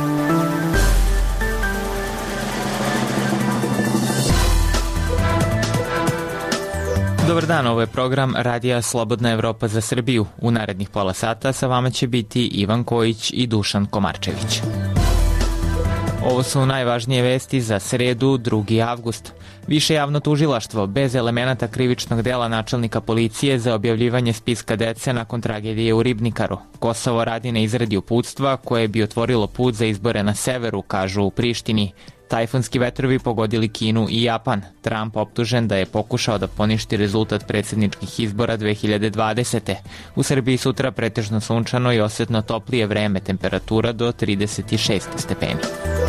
Dobar dan, ovo je program Radija Slobodna Evropa za Srbiju. U narednih pola sata sa vama će biti Ivan Kojić i Dušan Komarčević. Ovo su najvažnije vesti za sredu, 2. avgust. Više javno tužilaštvo bez elemenata krivičnog dela načelnika policije za objavljivanje spiska dece nakon tragedije u Ribnikaru. Kosovo radi na izradi uputstva koje bi otvorilo put za izbore na severu, kažu u Prištini. Tajfunski vetrovi pogodili Kinu i Japan. Trump optužen da je pokušao da poništi rezultat predsjedničkih izbora 2020. U Srbiji sutra pretežno sunčano i osetno toplije vreme, temperatura do 36 stepeni.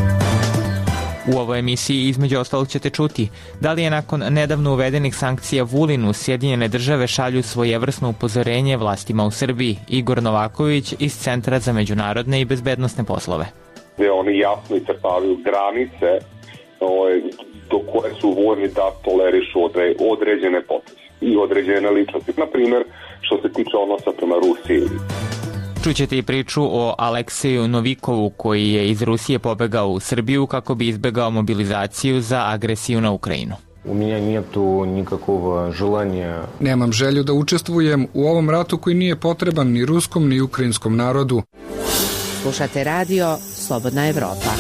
U ovoj emisiji između ostalog ćete čuti da li je nakon nedavno uvedenih sankcija Vulinu Sjedinjene države šalju svojevrsno upozorenje vlastima u Srbiji. Igor Novaković iz Centra za međunarodne i bezbednosne poslove. Gde oni jasno iscrtavaju granice do koje su voljni da tolerišu određene poteze i određene ličnosti. Na primjer, što se tiče odnosa prema Rusiji. Čućete i priču o Alekseju Novikovu koji je iz Rusije pobegao u Srbiju kako bi izbegao mobilizaciju za agresiju na Ukrajinu. Nemam želju da učestvujem u ovom ratu koji nije potreban ni ruskom ni ukrajinskom narodu. Slušate radio Slobodna Evropa.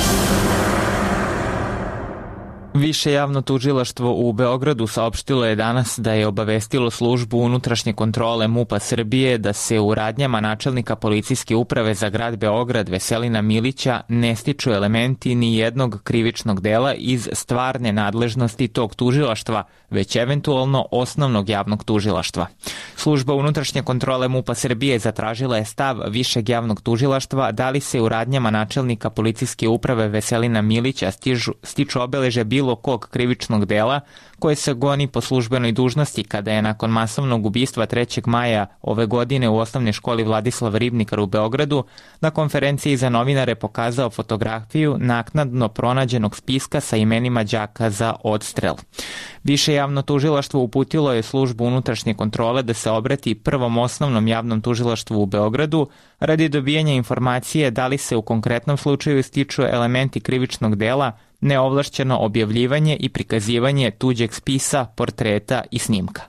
Više javno tužilaštvo u Beogradu saopštilo je danas da je obavestilo službu unutrašnje kontrole MUP-a Srbije da se u radnjama načelnika policijske uprave za grad Beograd Veselina Milića ne stiču elementi ni jednog krivičnog dela iz stvarne nadležnosti tog tužilaštva, već eventualno osnovnog javnog tužilaštva. Služba unutrašnje kontrole MUP-a Srbije zatražila je stav višeg javnog tužilaštva da li se u radnjama načelnika policijske uprave Veselina Milića stiču obeleže bilo kog krivičnog dela koje se goni po službenoj dužnosti kada je nakon masovnog ubistva 3. maja ove godine u osnovnoj školi Vladislav Ribnikar u Beogradu na konferenciji za novinare pokazao fotografiju naknadno pronađenog spiska sa imenima đaka za odstrel. Više javno tužilaštvo uputilo je službu unutrašnje kontrole da se obrati prvom osnovnom javnom tužilaštvu u Beogradu radi dobijanja informacije da li se u konkretnom slučaju stiču elementi krivičnog dela, neovlašćeno objavljivanje i prikazivanje tuđeg spisa, portreta i snimka.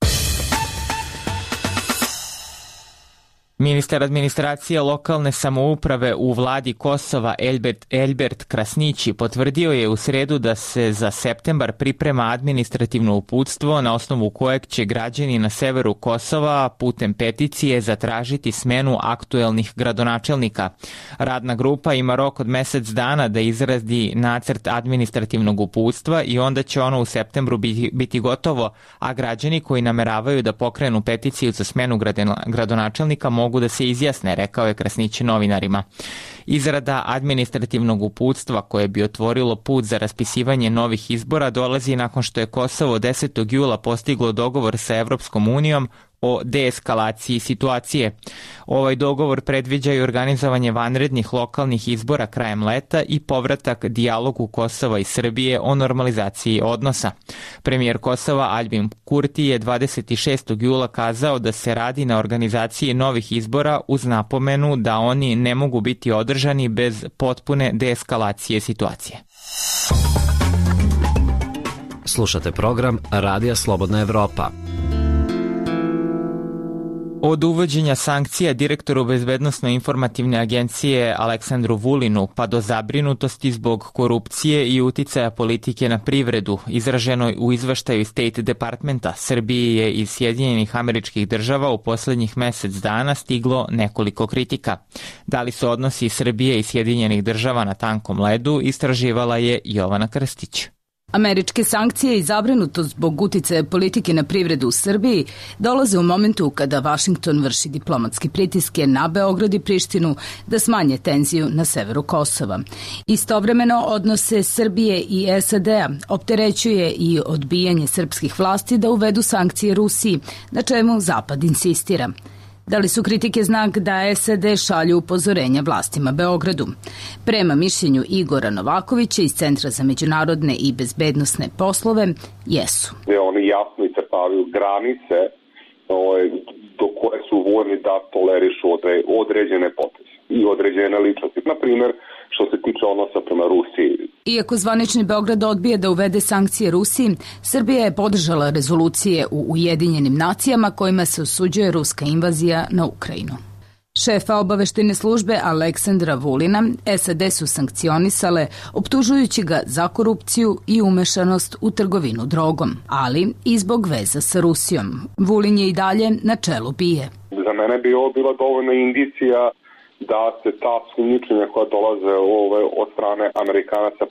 Ministar administracije lokalne samouprave u vladi Kosova Elbert Krasnići potvrdio je u sredu da se za septembar priprema administrativno uputstvo na osnovu kojeg će građani na severu Kosova putem peticije zatražiti smenu aktuelnih gradonačelnika. Radna grupa ima rok od mesec dana da izradi nacrt administrativnog uputstva i onda će ono u septembru biti gotovo, a građani koji nameravaju da pokrenu peticiju za smenu gradonačelnika mogu da se izjasne, rekao je Krasnić novinarima. Izrada administrativnog uputstva koje bi otvorilo put za raspisivanje novih izbora dolazi nakon što je Kosovo 10. jula postiglo dogovor sa Evropskom unijom o deeskalaciji situacije. Ovaj dogovor predviđa i organizovanje vanrednih lokalnih izbora krajem leta i povratak dijalogu Kosova i Srbije o normalizaciji odnosa. Premijer Kosova Aljbin Kurti je 26. jula kazao da se radi na organizaciji novih izbora uz napomenu da oni ne mogu biti održani bez potpune deeskalacije situacije. Slušate program Radija Slobodna Evropa. Od uvođenja sankcija direktoru Bezbednosno-informativne agencije Aleksandru Vulinu pa do zabrinutosti zbog korupcije i uticaja politike na privredu, izraženo u izveštaju State Departmenta, Srbiji je iz Sjedinjenih Američkih Država u poslednjih mesec dana stiglo nekoliko kritika. Da li su odnosi Srbije i Sjedinjenih Država na tankom ledu, istraživala je Jovana Krstić. Američke sankcije i zabrinutost zbog uticaja politike na privredu u Srbiji dolaze u momentu kada Vašington vrši diplomatske pritiske na Beograd i Prištinu da smanje tenziju na severu Kosova. Istovremeno odnose Srbije i SAD-a opterećuje i odbijanje srpskih vlasti da uvedu sankcije Rusiji, na čemu Zapad insistira. Da li su kritike znak da SAD šalju upozorenja vlastima Beogradu? Prema mišljenju Igora Novakovića iz Centra za međunarodne i bezbednosne poslove, jesu. Oni jasno iscrtavaju granice do koje su voljni da tolerišu određene poteze i određene ličnosti. Na primjer, što se tiče odnosa prema Rusiji. Iako zvanični Beograd odbije da uvede sankcije Rusiji, Srbija je podržala rezolucije u Ujedinjenim nacijama kojima se osuđuje ruska invazija na Ukrajinu. Šefa obaveštajne službe Aleksandra Vulina SAD su sankcionisale, optužujući ga za korupciju i umešanost u trgovinu drogom, ali i zbog veza sa Rusijom. Vulin je i dalje na čelu BIA. Za mene bi ovo bila dovoljna indicija da se ta sumnjičenja koja dolaze od strane Amerikanaca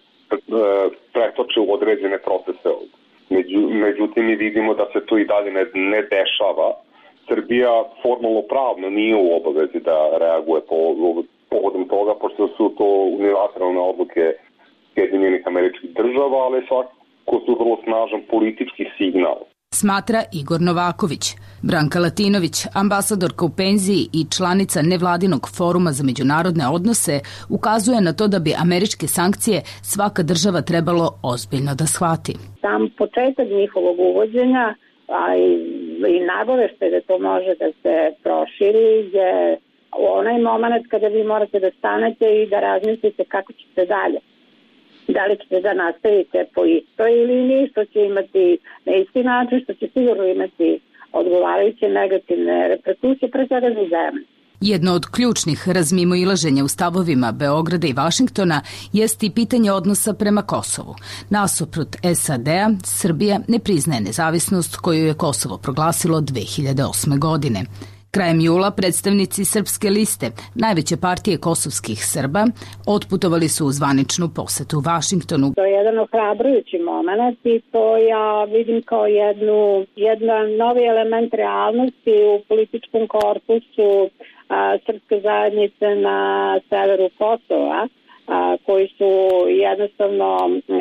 pretoče u određene procese. Međutim, mi vidimo da se to i dalje ne dešava. Srbija formalno pravno nije u obavezi da reaguje povodom toga, pošto su to unilateralne odluke Sjedinjenih Američkih Država, ali svakako su vrlo snažan politički signal. Smatra Igor Novaković. Branka Latinović, ambasadorka u penziji i članica nevladinog foruma za međunarodne odnose, ukazuje na to da bi američke sankcije svaka država trebalo ozbiljno da shvati. Sam početak njihovog uvođenja, a i nagoveštaj da to može da se proširi, je onaj moment kada vi morate da stanete i da razmislite kako ćete dalje. Da li ćete da nastavite po istoj liniji, što će imati na isti način, što će sigurno imati odgovarajuće negativne reperkusije pre svega za zemlju. Jedno od ključnih razmimoilaženja u stavovima Beograda i Vašingtona jest i pitanje odnosa prema Kosovu. Nasuprot SAD-a, Srbija ne priznaje nezavisnost koju je Kosovo proglasilo 2008. godine. Krajem jula predstavnici Srpske liste, najveće partije kosovskih Srba, otputovali su u zvaničnu posetu Vašingtonu. To je jedan ohrabrujući moment i to ja vidim kao jedan novi element realnosti u političkom korpusu srpske zajednice na severu Kosova, koji su jednostavno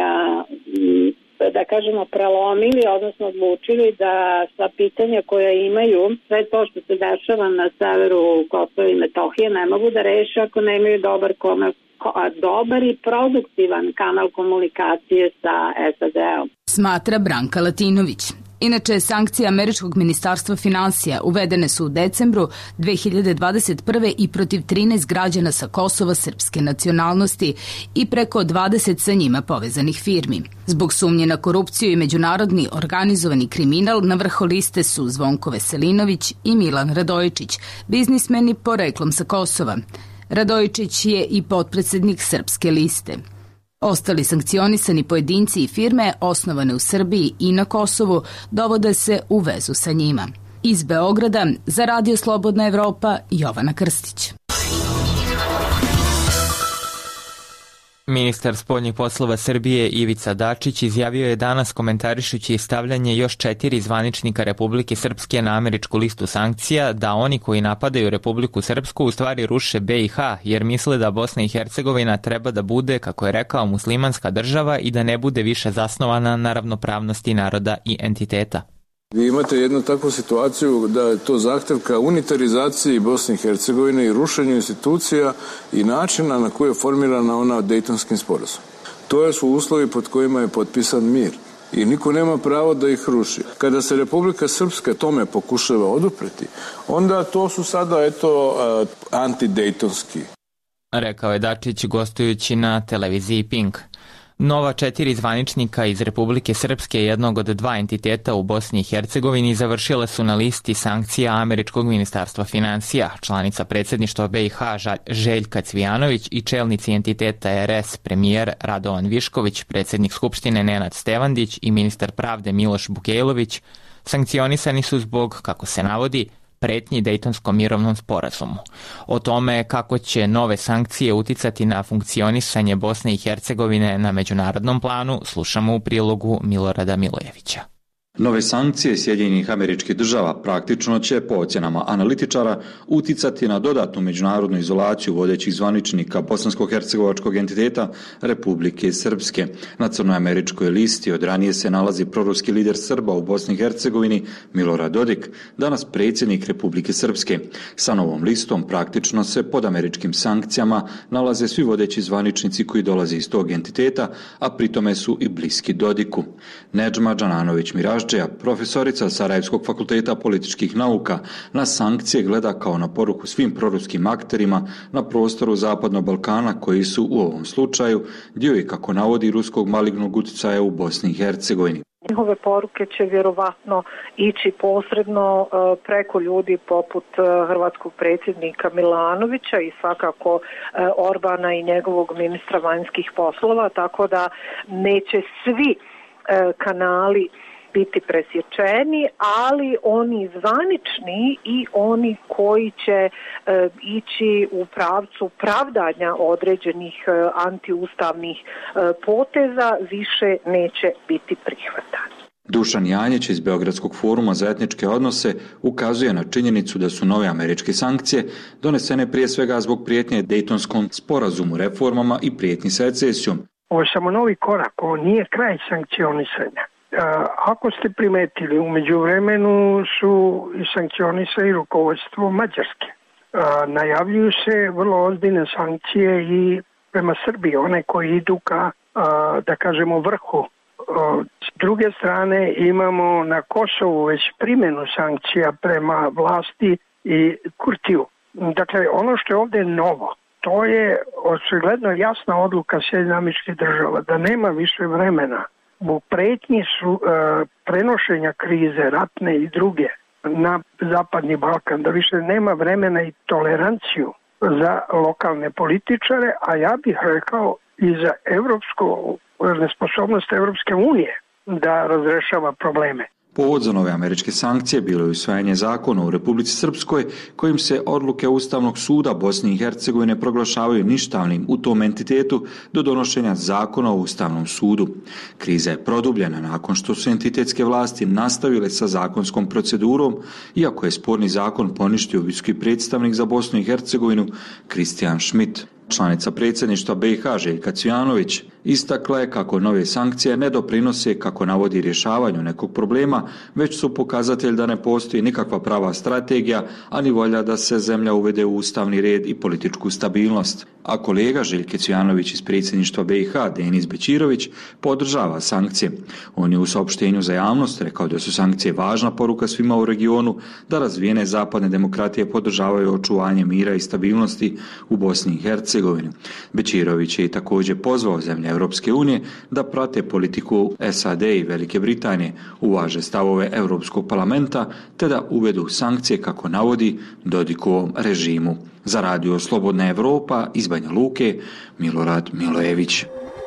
da kažemo prelomili, odnosno odlučili da sva pitanja koja imaju, sve to što se dešava na severu Kosova i Metohije ne mogu da reše ako nemaju dobar i produktivan kanal komunikacije sa SAD-om. Smatra Branka Latinović. Inače, sankcije američkog ministarstva finansija uvedene su u decembru 2021. i protiv 13 građana sa Kosova srpske nacionalnosti i preko 20 sa njima povezanih firmi. Zbog sumnje na korupciju i međunarodni organizovani kriminal na vrhu liste su Zvonko Veselinović i Milan Radojičić, biznismeni poreklom sa Kosova. Radojičić je i potpredsednik Srpske liste. Ostali sankcionisani pojedinci i firme osnovane u Srbiji i na Kosovu dovode se u vezu sa njima. Iz Beograda za Radio Slobodna Evropa, Jovana Krstić. Ministar spoljnih poslova Srbije Ivica Dačić izjavio je danas komentarišući stavljanje još 4 zvaničnika Republike Srpske na američku listu sankcija da oni koji napadaju Republiku Srpsku u stvari ruše BiH jer misle da Bosna i Hercegovina treba da bude, kako je rekao, muslimanska država i da ne bude više zasnovana na ravnopravnosti naroda i entiteta. Vi imate jednu takvu situaciju da je to zahtev ka unitarizaciji Bosne i Hercegovine i rušenju institucija i načina na koji je formirana ona Dejtonskim sporazumom. To su uslovi pod kojima je potpisan mir i niko nema pravo da ih ruši. Kada se Republika Srpska tome pokušava odupreti, onda to su sada antidejtonski. Rekao je Dačić gostujući na televiziji Pink. Nova 4 zvaničnika iz Republike Srpske, jednog od 2 entiteta u Bosni i Hercegovini, završile su na listi sankcija američkog ministarstva finansija. Članica predsjedništva BiH Željka Cvijanović i čelnici entiteta RS premijer Radovan Višković, predsjednik Skupštine Nenad Stevandić i ministar pravde Miloš Bukejlović sankcionisani su zbog, kako se navodi, pretnji Dejtonskom mirovnom sporazumu. O tome kako će nove sankcije uticati na funkcionisanje Bosne i Hercegovine na međunarodnom planu slušamo u prilogu Milorada Milojevića. Nove sankcije Sjedinjenih Američkih Država praktično će, po ocjenama analitičara, uticati na dodatnu međunarodnu izolaciju vodećih zvaničnika bosansko-hercegovačkog entiteta Republike Srpske. Na crnoj američkoj listi od ranije se nalazi proruski lider Srba u Bosni i Hercegovini Milorad Dodik, danas predsjednik Republike Srpske. Sa novom listom praktično se pod američkim sankcijama nalaze svi vodeći zvaničnici koji dolaze iz tog entiteta, a pritome su i bliski Dodiku. Nedžma Džananović Miraždović, Sarčeja, profesorica Sarajevskog fakulteta političkih nauka, na sankcije gleda kao na poruku svim proruskim akterima na prostoru Zapadnog Balkana koji su u ovom slučaju dio i, kako navodi, ruskog malignog utjecaja u Bosni i Hercegovini. Njihove poruke će vjerovatno ići posredno preko ljudi poput hrvatskog predsjednika Milanovića i svakako Orbana i njegovog ministra vanjskih poslova, tako da neće svi kanali biti presječeni, ali oni zvanični i oni koji će ići u pravcu pravdanja određenih antiustavnih poteza više neće biti prihvatani. Dušan Janjić iz Beogradskog foruma za etničke odnose ukazuje na činjenicu da su nove američke sankcije donesene prije svega zbog prijetnje Dejtonskom sporazumu, reformama i prijetnji secesijom. Ovo je samo novi korak, ovo nije kraj sankcionisanja. Ako ste primetili, u međuvremenu su i sankcionisali rukovodstvo Mađarske. Najavljuju se vrlo ozbiljne sankcije i prema Srbiji, one koji idu ka, da kažemo, vrhu. S druge strane imamo na Kosovu već primjenu sankcija prema vlasti i Kurtiju. Dakle, ono što je ovdje novo, to je očigledno jasna odluka Sjedinjenih Država da nema više vremena. U pretnji su prenošenja krize, ratne i druge, na Zapadni Balkan, da više nema vremena i toleranciju za lokalne političare, a ja bih rekao i za nesposobnost Evropske unije da razrešava probleme. Povod za nove američke sankcije bilo je usvajanje zakona u Republici Srpskoj kojim se odluke Ustavnog suda Bosne i Hercegovine proglašavaju ništavnim u tom entitetu do donošenja zakona o Ustavnom sudu. Kriza je produbljena nakon što su entitetske vlasti nastavile sa zakonskom procedurom, iako je sporni zakon poništio visoki predstavnik za Bosnu i Hercegovinu Kristijan Schmidt. Članica predsjedništva BiH Željka Cvijanović istakla je kako nove sankcije ne doprinose, kako navodi, rješavanju nekog problema, već su pokazatelj da ne postoji nikakva prava strategija, a ni volja da se zemlja uvede u ustavni red i političku stabilnost. A kolega Željke Cvijanović iz predsjedništva BiH Denis Bećirović podržava sankcije. On je u saopštenju za javnost rekao da su sankcije važna poruka svima u regionu, da razvijene zapadne demokratije podržavaju očuvanje mira i stabilnosti u Bosni i Hercegovini. Bećirović je također pozvao zemlje Europske unije da prate politiku SAD i Velike Britanije, uvaže stavove Europskog parlamenta te da uvedu sankcije, kako navodi, Dodikovom režimu. Za Radio Slobodna Evropa iz Banja Luke, Milorad Milojević.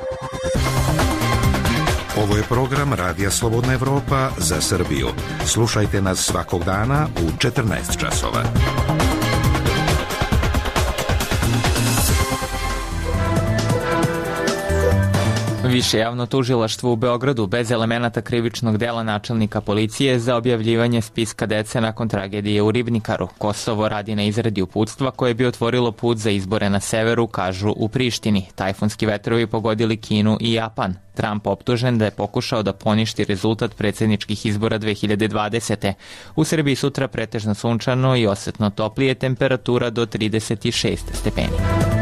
Ovo je program Radija Slobodna Evropa za Srbiju. Slušajte nas svakog dana u 14 časova. Više javno tužilaštvo u Beogradu bez elemenata krivičnog dela načelnika policije za objavljivanje spiska dece nakon tragedije u Ribnikaru. Kosovo radi na izradi uputstva koje bi otvorilo put za izbore na severu, kažu u Prištini. Tajfunski vetrovi pogodili Kinu i Japan. Trump optužen da je pokušao da poništi rezultat predsjedničkih izbora 2020. U Srbiji sutra pretežno sunčano i osetno toplije, temperatura do 36 stepeni.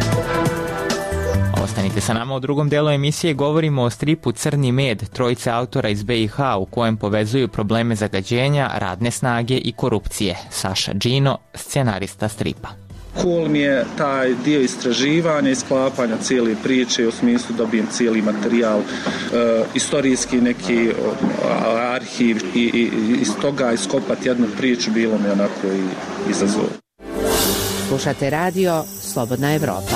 Ostanite sa nama, u drugom delu emisije govorimo o stripu Crni med, trojice autora iz BiH u kojem povezuju probleme zagađenja, radne snage i korupcije. Saša Džino, scenarista stripa. Cool mi je taj dio istraživanja i sklapanja cijele priče, u smislu dobijem cijeli materijal, istorijski neki arhiv i iz toga iskopati jednu priču bilo mi onako i izazov. Slušate radio Slobodna Evropa.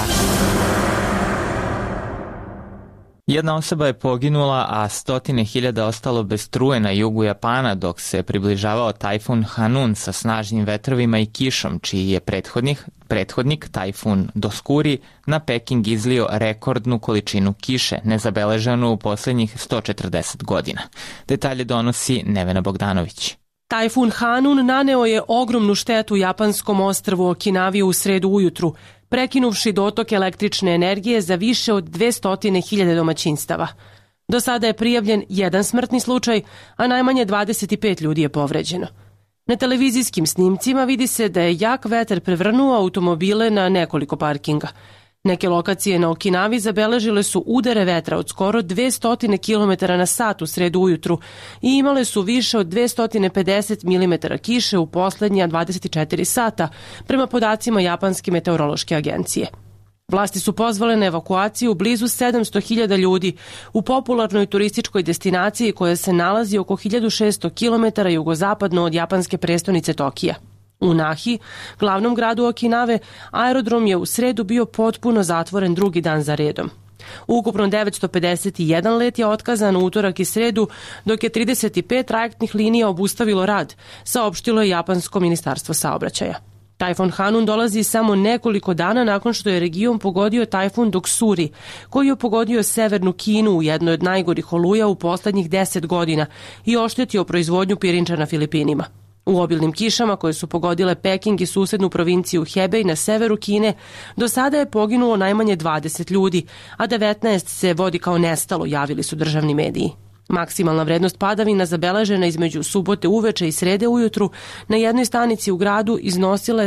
Jedna osoba je poginula, a stotine hiljada ostalo bez struje na jugu Japana dok se približavao tajfun Hanun sa snažnim vetrovima i kišom, čiji je prethodnik tajfun Doskuri na Peking izlio rekordnu količinu kiše, nezabeleženu u posljednjih 140 godina. Detalje donosi Nevena Bogdanović. Tajfun Hanun naneo je ogromnu štetu japanskom ostrvu Okinavi u sredu ujutru, prekinuvši dotok električne energije za više od 200.000 domaćinstava. Do sada je prijavljen jedan smrtni slučaj, a najmanje 25 ljudi je povređeno. Na televizijskim snimcima vidi se da je jak vetar prevrnuo automobile na nekoliko parkinga. Neke lokacije na Okinavi zabeležile su udare vetra od skoro 200 km na sat u sredu ujutru i imale su više od 250 mm kiše u poslednja 24 sata, prema podacima Japanske meteorološke agencije. Vlasti su pozvale na evakuaciju blizu 700.000 ljudi u popularnoj turističkoj destinaciji koja se nalazi oko 1600 km jugozapadno od japanske prestonice Tokija. U Nahi, glavnom gradu Okinave, aerodrom je u sredu bio potpuno zatvoren drugi dan za redom. Ukupno 951 let je otkazan u utorak i sredu, dok je 35 trajektnih linija obustavilo rad, saopštilo je Japansko ministarstvo saobraćaja. Tajfun Hanun dolazi samo nekoliko dana nakon što je region pogodio tajfun Doksuri, koji je pogodio severnu Kinu u jednoj od najgorih oluja u poslednjih 10 godina i oštetio proizvodnju pirinča na Filipinima. U obilnim kišama koje su pogodile Peking i susednu provinciju Hebej na severu Kine, do sada je poginulo najmanje 20 ljudi, a 19 se vodi kao nestalo, javili su državni mediji. Maksimalna vrednost padavina zabeležena između subote uveče i srede ujutru na jednoj stanici u gradu iznosila je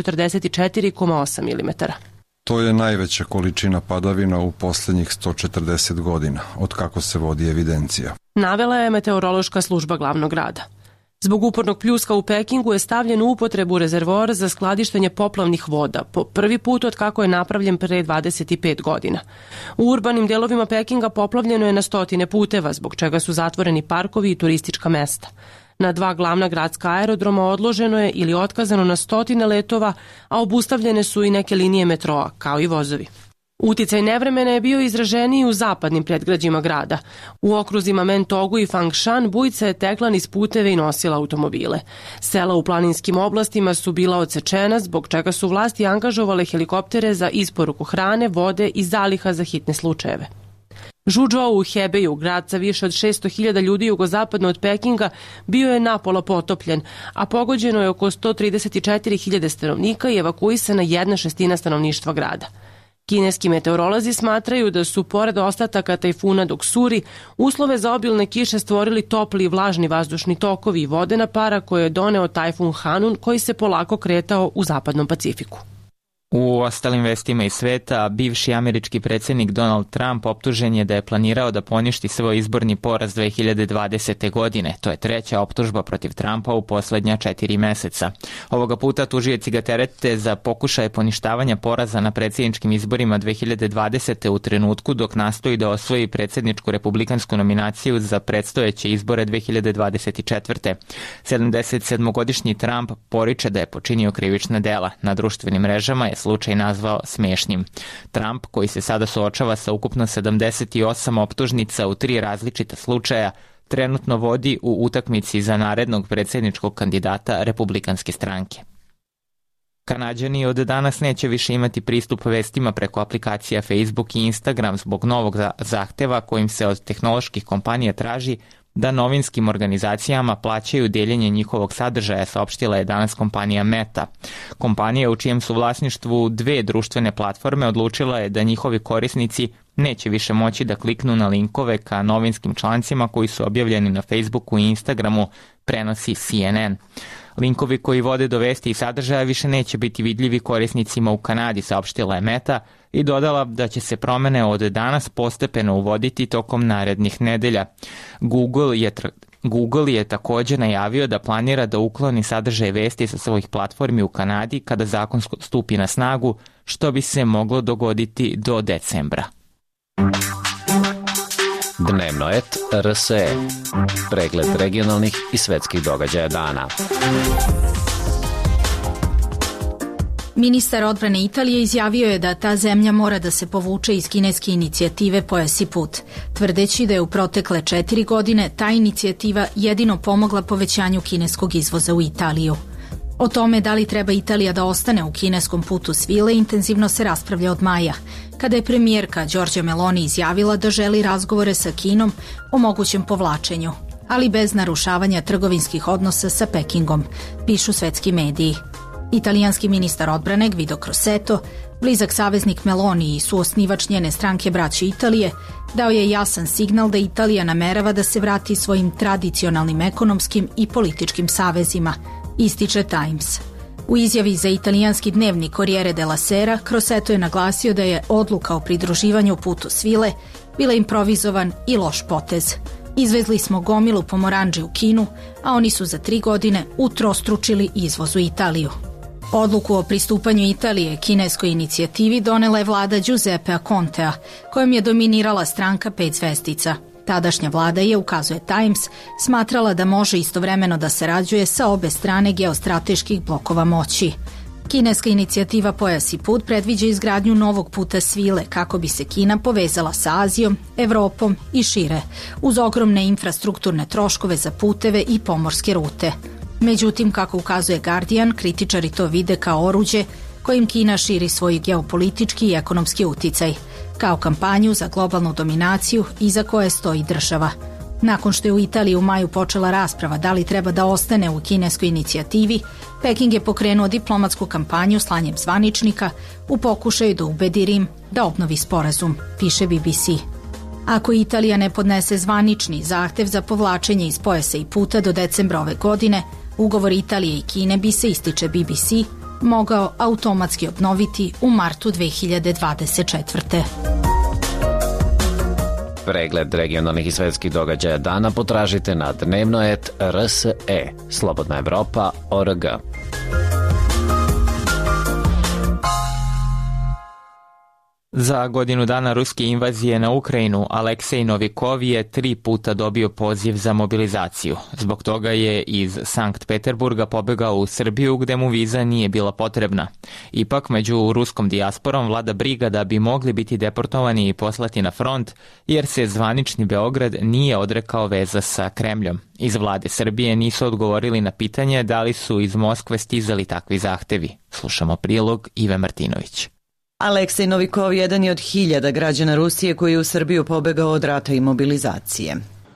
744,8 mm. To je najveća količina padavina u poslednjih 140 godina, od kako se vodi evidencija. Navela je meteorološka služba glavnog grada. Zbog upornog pljuska u Pekingu je stavljen u upotrebu rezervoar za skladištenje poplavnih voda, po prvi put od kako je napravljen pre 25 godina. U urbanim delovima Pekinga poplavljeno je na stotine puteva, zbog čega su zatvoreni parkovi i turistička mesta. Na 2 glavna gradska aerodroma odloženo je ili otkazano na stotine letova, a obustavljene su i neke linije metroa, kao i vozovi. Uticaj nevremena je bio izraženiji u zapadnim predgrađima grada. U okruzima Mentogu i Fangshan bujica je tekla niz puteve i nosila automobile. Sela u planinskim oblastima su bila odsečena, zbog čega su vlasti angažovale helikoptere za isporuku hrane, vode i zaliha za hitne slučajeve. Žuzhou u Hebeju, grad sa više od 600.000 ljudi jugozapadno od Pekinga, bio je napola potopljen, a pogođeno je oko 134.000 stanovnika i evakuisana 1/6 stanovništva grada. Kineski meteorolozi smatraju da su, pored ostataka tajfuna Doksuri, uslove za obilne kiše stvorili topli i vlažni vazdušni tokovi i vodena para koje je doneo tajfun Hanun, koji se polako kretao u zapadnom Pacifiku. U ostalim vestima iz sveta, bivši američki predsjednik Donald Trump optužen je da je planirao da poništi svoj izborni poraz 2020. godine. To je 3. optužba protiv Trumpa u poslednja 4 meseca. Ovoga puta tužioci ga terete za pokušaje poništavanja poraza na predsjedničkim izborima 2020. u trenutku dok nastoji da osvoji predsjedničku republikansku nominaciju za predstojeće izbore 2024. 77-godišnji Trump poriče da je počinio krivična dela. Na društvenim mrežama je slučaj nazvao smešnim. Trump, koji se sada suočava sa ukupno 78 optužnica u 3 različita slučaja, trenutno vodi u utakmici za narednog predsjedničkog kandidata republikanske stranke. Kanađani od danas neće više imati pristup vestima preko aplikacija Facebook i Instagram zbog novog zahteva kojim se od tehnoloških kompanija traži da novinskim organizacijama plaćaju deljenje njihovog sadržaja, saopštila je danas kompanija Meta. Kompanija u čijem su vlasništvu 2 društvene platforme odlučila je da njihovi korisnici neće više moći da kliknu na linkove ka novinskim člancima koji su objavljeni na Facebooku i Instagramu, prenosi CNN. Linkovi koji vode do vesti i sadržaja više neće biti vidljivi korisnicima u Kanadi, saopštila je Meta i dodala da će se promene od danas postepeno uvoditi tokom narednih nedelja. Google je također najavio da planira da ukloni sadržaj vesti sa svojih platformi u Kanadi kada zakon stupi na snagu, što bi se moglo dogoditi do decembra. Dnevno et RSE. Pregled regionalnih i svetskih događaja dana. Ministar odbrane Italije izjavio je da ta zemlja mora da se povuče iz kineske inicijative Pojas i put, tvrdeći da je u protekle 4 godine ta inicijativa jedino pomogla povećanju kineskog izvoza u Italiju. O tome da li treba Italija da ostane u kineskom putu svile intenzivno se raspravlja od maja, kada je premijerka Giorgia Meloni izjavila da želi razgovore sa Kinom o mogućem povlačenju, ali bez narušavanja trgovinskih odnosa sa Pekingom, pišu svetski mediji. Italijanski ministar odbrane Guido Crosetto, blizak saveznik Meloni i suosnivač njene stranke Braće Italije, dao je jasan signal da Italija namerava da se vrati svojim tradicionalnim ekonomskim i političkim savezima, ističe Times. U izjavi za italijanski dnevnik Corriere della Sera, Crosetto je naglasio da je odluka o pridruživanju putu svile bila improvizovan i loš potez. Izvezli smo gomilu pomoranđe u Kinu, a oni su za 3 godine utrostručili izvoz u Italiju. Odluku o pristupanju Italije kineskoj inicijativi donela je vlada Giuseppea Contea, kojom je dominirala stranka 5 zvezdica. Tadašnja vlada je, ukazuje Times, smatrala da može istovremeno da sarađuje sa obe strane geostrateških blokova moći. Kineska inicijativa Pojas i put predviđa izgradnju novog puta svile kako bi se Kina povezala sa Azijom, Evropom i šire, uz ogromne infrastrukturne troškove za puteve i pomorske rute. Međutim, kako ukazuje Guardian, kritičari to vide kao oruđe kojim Kina širi svoj geopolitički i ekonomski uticaj, kao kampanju za globalnu dominaciju iza koje stoji država. Nakon što je u Italiji u maju počela rasprava da li treba da ostane u kineskoj inicijativi, Peking je pokrenuo diplomatsku kampanju slanjem zvaničnika u pokušaju da ubedi Rim da obnovi sporazum, piše BBC. Ako Italija ne podnese zvanični zahtev za povlačenje iz Pojasa i puta do decembra ove godine, ugovor Italije i Kine bi se, ističe BBC, mogao automatski obnoviti u martu 2024. Pregled regionalnih i svetskih događaja dana potražite na dnevnoet.rse, slobodnaevropa.org. Za godinu dana ruske invazije na Ukrajinu, Aleksej Novikov je 3 puta dobio poziv za mobilizaciju. Zbog toga je iz Sankt Peterburga pobegao u Srbiju gde mu viza nije bila potrebna. Ipak, među ruskom dijasporom vlada briga da bi mogli biti deportovani i poslati na front, jer se zvanični Beograd nije odrekao veza sa Kremljom. Iz vlade Srbije nisu odgovorili na pitanje da li su iz Moskve stizali takvi zahtevi. Slušamo prilog Ive Martinović. Aleksej Novikov jedan je od 1000 građana Rusije koji je u Srbiju pobegao od rata i mobilizacije.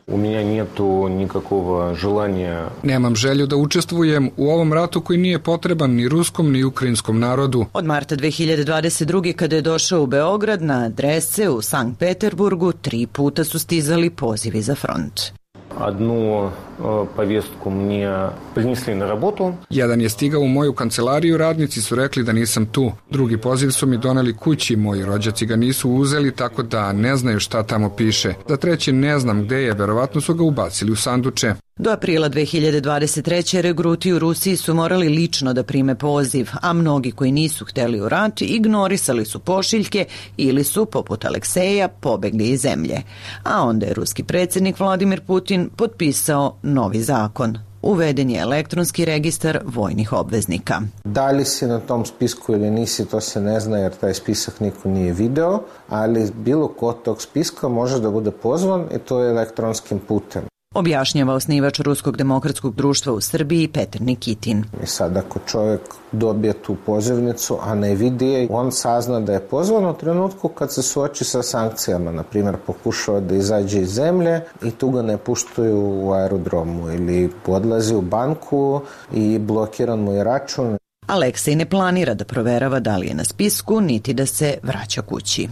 Nemam želju da učestvujem u ovom ratu koji nije potreban ni ruskom ni ukrajinskom narodu. Od marta 2022. kada je došao u Beograd na adrese u Sankt Peterburgu 3 puta su stizali pozivi za front. Одну повестку мне принесли на работу. Jedan je stigao u moju kancelariju, radnici su rekli da nisam tu. Drugi poziv su mi doneli kući, moji rođaci ga nisu uzeli, tako da ne znaju šta tamo piše. Za treći ne znam gde je, verovatno su ga ubacili u sanduče. Do aprila 2023. regruti u Rusiji su morali lično da prime poziv, a mnogi koji nisu hteli u rat ignorisali su pošiljke ili su, poput Alekseja, pobegli iz zemlje. A onda je ruski predsjednik Vladimir Putin potpisao novi zakon. Uveden je elektronski registar vojnih obveznika. Da li si na tom spisku ili nisi, to se ne zna jer taj spisak niko nije video, ali bilo ko tog spiska može da bude pozvan i to je elektronskim putem. Objašnjava osnivač Ruskog demokratskog društva u Srbiji Petar Nikitin. I sad ako čovjek dobije tu pozivnicu, a ne vidi je, on sazna da je pozvan u trenutku kad se suoči sa sankcijama. Naprimjer, pokušava da izađe iz zemlje i tu ga ne puštaju u aerodromu ili odlazi u banku i blokiran mu je račun. Aleksej ne planira da proverava da li je na spisku, niti da se vraća kući.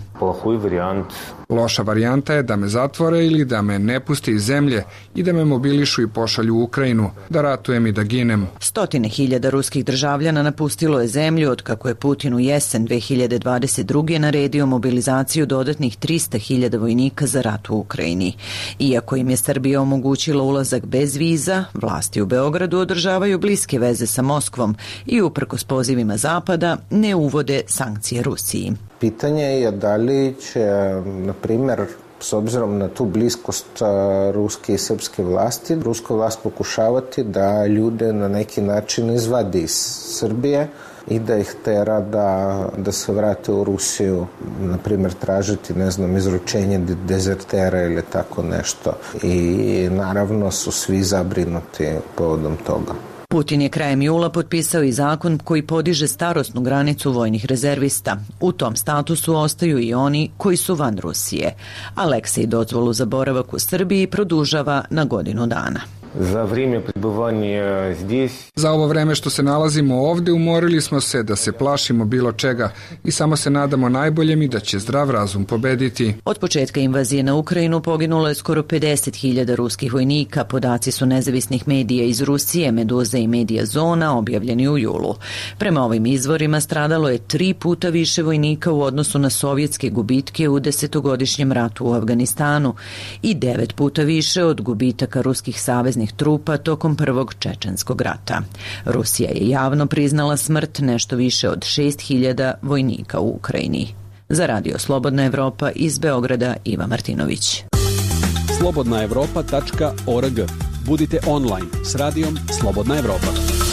Loša varijanta je da me zatvore ili da me ne puste iz zemlje i da me mobilišu i pošalju u Ukrajinu, da ratujem i da ginem. 100.000 ruskih državljana napustilo je zemlju od kako je Putin u jesen 2022. naredio mobilizaciju dodatnih 300.000 vojnika za rat u Ukrajini. Iako im je Srbija omogućila ulazak bez viza, vlasti u Beogradu održavaju bliske veze sa Moskvom i uprkos pozivima Zapada ne uvode sankcije Rusiji. Pitanje je da li će, na primjer, s obzirom na tu bliskost ruske i srpske vlasti, ruska vlast pokušavati da ljude na neki način izvadi iz Srbije i da ih tera da se vrate u Rusiju, na primjer tražiti, ne znam, izručenje dezertera ili tako nešto. I naravno su svi zabrinuti povodom toga. Putin je krajem jula potpisao i zakon koji podiže starosnu granicu vojnih rezervista. U tom statusu ostaju i oni koji su van Rusije. Aleksej dozvolu za boravak u Srbiji produžava na godinu dana. Za vrijeme пребывания здесь. Za ovo vreme što se nalazimo ovde, umorili smo se da se plašimo bilo čega i samo se nadamo najboljem i da će zdrav razum pobediti. Od početka invazije na Ukrajinu poginulo je skoro 50.000 ruskih vojnika. Podaci su nezavisnih medija iz Rusije, Meduza i Medija Zona, objavljeni u julu. Prema ovim izvorima stradalo je 3 puta više vojnika u odnosu na sovjetske gubitke u 10-godišnjem ratu u Afganistanu i 9 puta više od gubitaka ruskih saveznih trupa tokom prvog čečenskog rata. Rusija je javno priznala smrt nešto više od 6.000 vojnika u Ukrajini. Za Radio Slobodna Evropa iz Beograda, Iva Martinović. slobodnaevropa.org. Budite online s radijom Slobodna Evropa.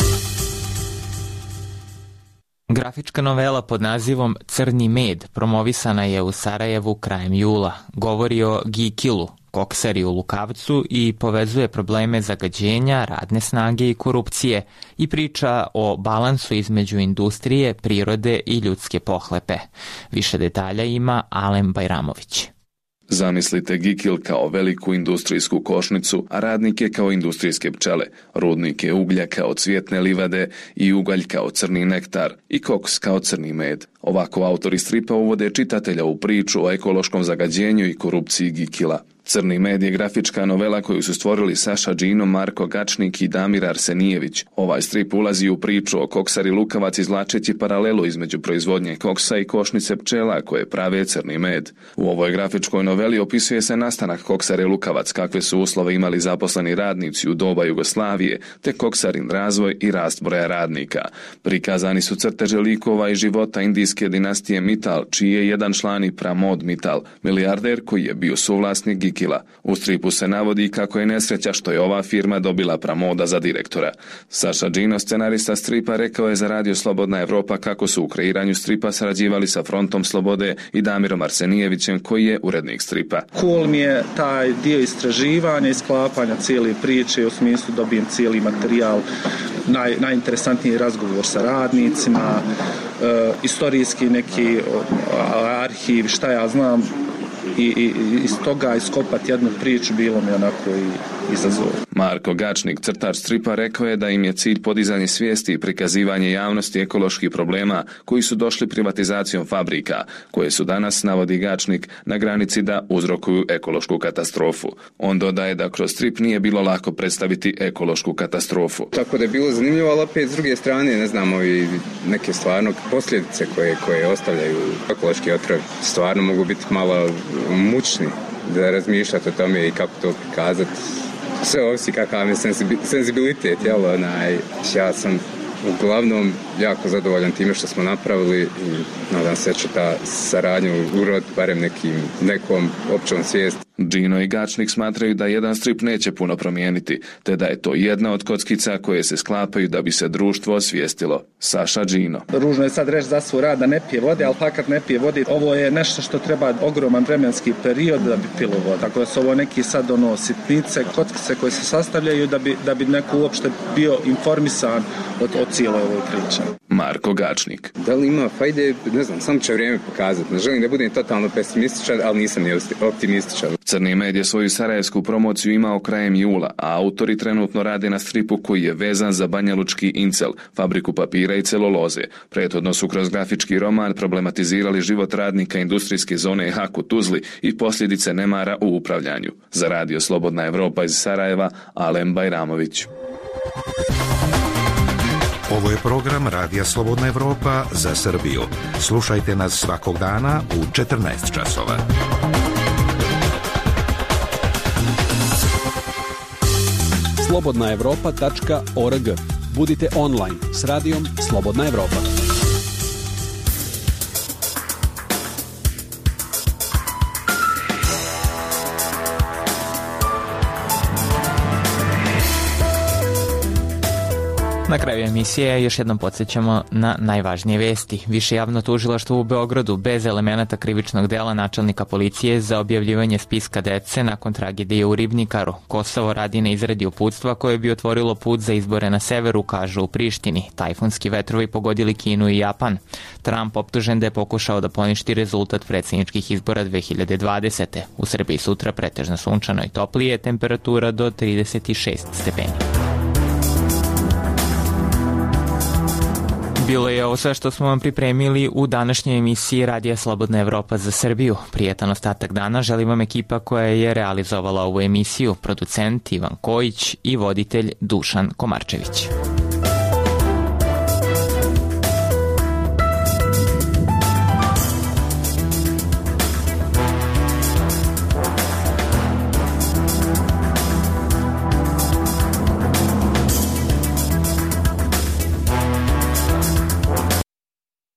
Grafička novela pod nazivom Crni med promovisana je u Sarajevu krajem jula. Govori o Gikilu, koksari u Lukavcu, i povezuje probleme zagađenja, radne snage i korupcije i priča o balansu između industrije, prirode i ljudske pohlepe. Više detalja ima Alen Bajramović. Zamislite Gikil kao veliku industrijsku košnicu, a radnike kao industrijske pčele, rudnike uglja kao cvjetne livade i ugalj kao crni nektar i koks kao crni med. Ovako autori stripa uvode čitatelja u priču o ekološkom zagađenju i korupciji Gikila. Crni med je grafička novela koju su stvorili Saša Džino, Marko Gačnik i Damir Arsenijević. Ovaj strip ulazi u priču o koksari Lukavac izvlačeći paralelu između proizvodnje koksa i košnice pčela koje prave crni med. U ovoj grafičkoj noveli opisuje se nastanak koksare Lukavac, kakve su uslove imali zaposleni radnici u doba Jugoslavije, te koksarin razvoj i rast broja radnika. Prikazani su crteže likova i života indijske dinastije Mittal, čiji je jedan član i Pramod Mittal, milijarder koji je bio suvlasnik Gikila. U stripu se navodi kako je nesreća što je ova firma dobila Pramoda za direktora. Saša Džino, scenarista stripa, rekao je za Radio Slobodna Evropa kako su u kreiranju stripa sarađivali sa Frontom Slobode i Damirom Arsenijevićem, koji je urednik stripa. Cool mi je taj dio istraživanja i sklapanja cijele priče, u smislu dobijem cijeli materijal, najinteresantniji razgovor sa radnicima, istorijski neki arhiv, šta ja znam, i iz toga iskopati jednu priču bilo mi onako i izazov. Marko Gačnik, crtač stripa, rekao je da im je cilj podizanje svijesti i prikazivanje javnosti ekoloških problema koji su došli privatizacijom fabrika, koje su danas, navodi Gačnik, na granici da uzrokuju ekološku katastrofu. On dodaje da kroz strip nije bilo lako predstaviti ekološku katastrofu. Tako da je bilo zanimljivo, ali opet s druge strane, ne znamo, i neke stvarno posljedice koje ostavljaju ekološki otrov stvarno mogu biti malo mučni da razmišljate o tome i kako to prikazati. Sve ovisi kakav je senzibilitet, jel? Ja sam uglavnom jako zadovoljan time što smo napravili i nadam se da će ta saradnja uroditi barem nekom općom svijesti. Džino i Gačnik smatraju da jedan strip neće puno promijeniti, te da je to jedna od kockica koje se sklapaju da bi se društvo osvijestilo. Saša Džino. Ružno je sad reći za svoj rad da ne pije vode, ali fakat ne pije vode. Ovo je nešto što treba ogroman vremenski period da bi pilo vodu. Tako da su ovo neki sad sitnice, kockice koje se sastavljaju da bi neko uopšte bio informisan o cijeloj ovoj priči. Marko Gačnik. Da li ima fajde, ne znam, samo će vrijeme pokazati. Ne želim da budem totalno pesimističan, ali nisam ni optimističan. Crni med je svoju sarajevsku promociju imao krajem jula, a autori trenutno rade na stripu koji je vezan za banjalučki Incel, fabriku papira i celuloze. Prethodno su kroz grafički roman problematizirali život radnika industrijske zone Hak u Tuzli i posljedice nemara u upravljanju. Za Radio Slobodna Evropa iz Sarajeva, Alen Bajramović. Ovo je program Radija Slobodna Evropa za Srbiju. Slušajte nas svakog dana u 14 časova. slobodnaevropa.org. Budite online s radijom Slobodna Evropa. Na kraju emisije još jednom podsjećamo na najvažnije vesti. Više javno tužilaštvo u Beogradu bez elemenata krivičnog dela načelnika policije za objavljivanje spiska dece nakon tragedije u Ribnikaru. Kosovo radi na izradi uputstva koje bi otvorilo put za izbore na severu, kažu u Prištini. Tajfunski vetrovi pogodili Kinu i Japan. Trump optužen da je pokušao da poništi rezultat predsjedničkih izbora 2020. U Srbiji sutra pretežno sunčano i toplije, temperatura do 36 stepeni. Bilo je ovo sve što smo vam pripremili u današnjoj emisiji Radija Slobodna Evropa za Srbiju. Prijetan ostatak dana želim vam ekipa koja je realizovala ovu emisiju, producent Ivan Kojić i voditelj Dušan Komarčević.